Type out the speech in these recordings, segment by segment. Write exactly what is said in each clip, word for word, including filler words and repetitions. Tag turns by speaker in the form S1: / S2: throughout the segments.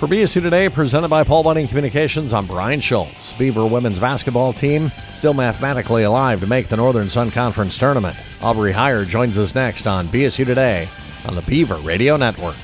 S1: For B S U Today, presented by Paul Bunyan Communications, I'm Brian Schultz. Beaver women's basketball team still mathematically alive to make the Northern Sun Conference tournament. Aubrey Heyer joins us next on B S U Today on the Beaver Radio Network.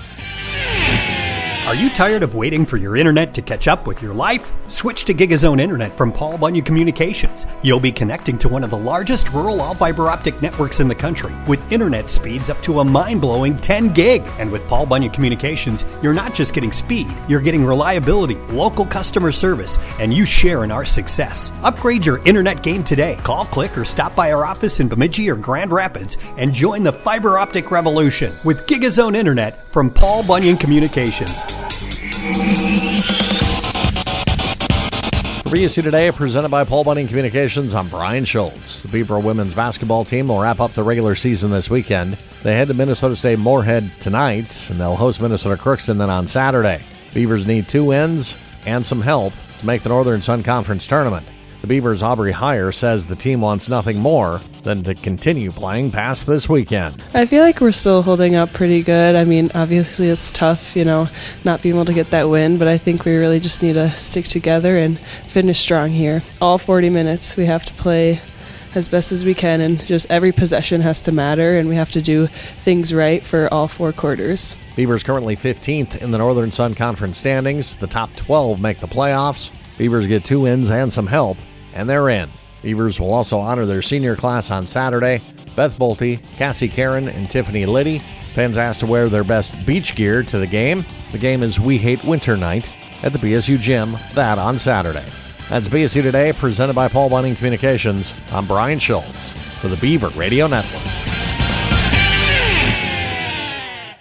S2: Are you tired of waiting for your internet to catch up with your life? Switch to GigaZone Internet from Paul Bunyan Communications. You'll be connecting to one of the largest rural all-fiber optic networks in the country with internet speeds up to a mind-blowing ten gig. And with Paul Bunyan Communications, you're not just getting speed, you're getting reliability, local customer service, and you share in our success. Upgrade your internet game today. Call, click, or stop by our office in Bemidji or Grand Rapids and join the fiber optic revolution with GigaZone Internet from Paul Bunyan Communications.
S1: For B S U Today, presented by Paul Bunyan Communications, I'm Brian Schultz. The Beaver women's basketball team will wrap up the regular season this weekend. They head to Minnesota State Moorhead tonight, and they'll host Minnesota Crookston then on Saturday. Beavers need two wins and some help to make the Northern Sun Conference tournament. The Beavers' Aubrey Heyer says the team wants nothing more than to continue playing past this weekend.
S3: I feel like we're still holding up pretty good. I mean, obviously it's tough, you know, not being able to get that win, but I think we really just need to stick together and finish strong here. All forty minutes we have to play as best as we can, and just every possession has to matter, and we have to do things right for all four quarters.
S1: Beavers currently fifteenth in the Northern Sun Conference standings. The top twelve make the playoffs. Beavers get two wins and some help, and they're in. Beavers will also honor their senior class on Saturday. Beth Bolte, Cassie Karen, and Tiffany Liddy. Fans asked to wear their best beach gear to the game. The game is We Hate Winter Night at the B S U Gym, that on Saturday. That's B S U Today, presented by Paul Bunyan Communications. I'm Brian Schultz for the Beaver Radio Network.